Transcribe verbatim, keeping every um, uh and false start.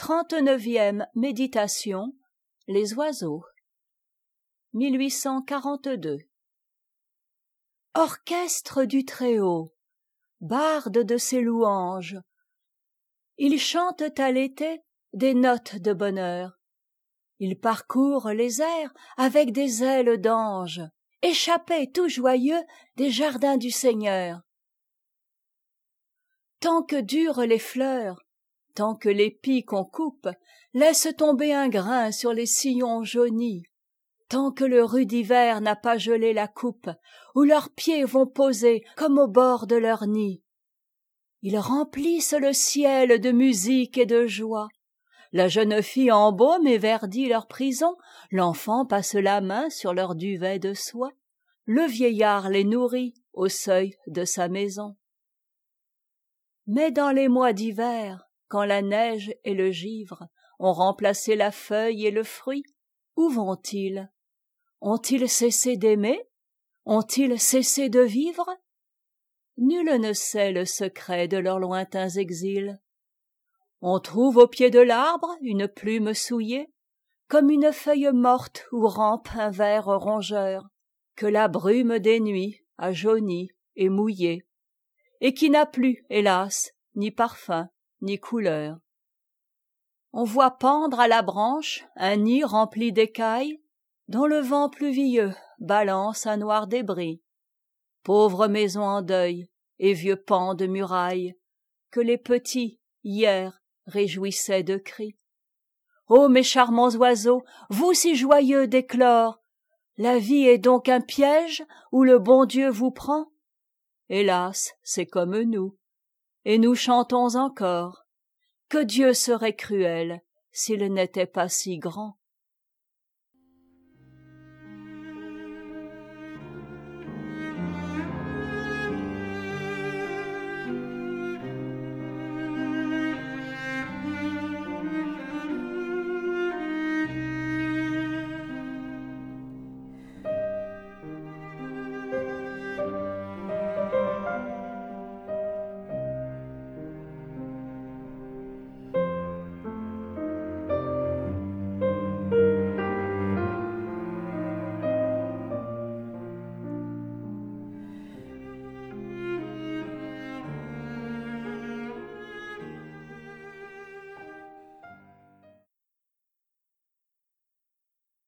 trente-neuvième méditation. Les oiseaux. mille huit cent quarante-deux. Orchestre du Très-Haut, bardes de ses louanges, ils chantent à l'été des notes de bonheur. Ils parcourent les airs avec des ailes d'ange, échappés tout joyeux des jardins du Seigneur. Tant que durent les fleurs, tant que l'épi qu'on coupe laisse tomber un grain sur les sillons jaunis, tant que le rude hiver n'a pas gelé la coupe où leurs pieds vont poser comme au bord de leur nid, ils remplissent le ciel de musique et de joie. La jeune fille embaume et verdit leur prison, l'enfant passe la main sur leur duvet de soie, le vieillard les nourrit au seuil de sa maison. Mais dans les mois d'hiver, quand la neige et le givre ont remplacé la feuille et le fruit, où vont-ils? Ont-ils cessé d'aimer? Ont-ils cessé de vivre? Nul ne sait le secret de leurs lointains exils. On trouve au pied de l'arbre une plume souillée, comme une feuille morte où rampe un ver rongeur, que la brume des nuits a jauni et mouillé, et qui n'a plus, hélas, ni parfum, ni couleur. On voit pendre à la branche un nid rempli d'écailles, dont le vent pluvieux balance un noir débris. Pauvre maison en deuil et vieux pan de muraille, que les petits, hier, réjouissaient de cris. Ô mes charmants oiseaux, vous si joyeux d'éclore, la vie est donc un piège où le bon Dieu vous prend? Hélas, c'est comme nous, et nous chantons encore, que Dieu serait cruel s'il n'était pas si grand.